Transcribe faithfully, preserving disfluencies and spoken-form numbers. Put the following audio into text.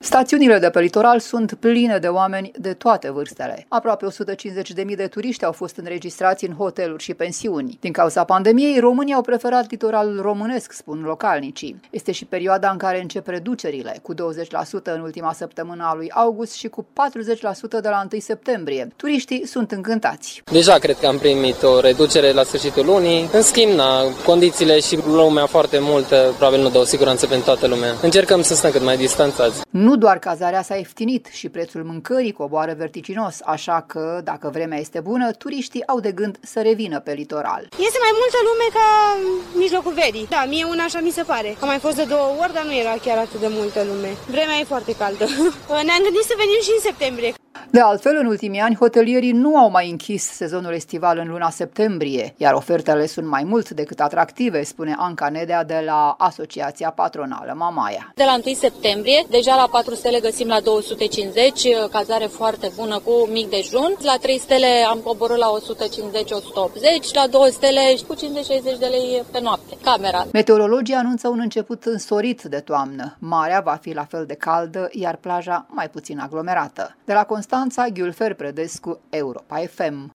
Stațiunile de pe litoral sunt pline de oameni de toate vârstele. Aproape o sută cincizeci de mii de turiști au fost înregistrați în hoteluri și pensiuni. Din cauza pandemiei, românii au preferat litoralul românesc, spun localnicii. Este și perioada în care încep reducerile, cu douăzeci la sută în ultima săptămână a lui august și cu patruzeci la sută de la întâi septembrie. Turiștii sunt încântați. Deja cred că am primit o reducere la sfârșitul lunii. În schimb, na, condițiile și lumea foarte multă, probabil nu dă o siguranță pentru toată lumea. Încercăm să stăm cât mai distanțați. Nu doar cazarea s-a ieftinit, și prețul mâncării coboară vertiginos, așa că, dacă vremea este bună, turiștii au de gând să revină pe litoral. Este mai multă lume ca în mijlocul verii. Da, mie una așa mi se pare. Am mai fost de două ori, dar nu era chiar atât de multă lume. Vremea e foarte caldă. Ne-am gândit să venim și în septembrie. De altfel, în ultimii ani, hotelierii nu au mai închis sezonul estival în luna septembrie, iar ofertele sunt mai mult decât atractive, spune Anca Nedea de la Asociația Patronală Mamaia. De la întâi septembrie, deja la patru stele găsim la două sute cincizeci, cazare foarte bună cu mic dejun. La trei stele am coborât la o sută cincizeci - o sută optzeci, la două stele cu cincizeci - șaizeci de lei pe noapte. Camera. Meteorologii anunță un început însorit de toamnă. Marea va fi la fel de caldă, iar plaja mai puțin aglomerată. De la Constanța, Ghiulfer Predescu, Europa F M.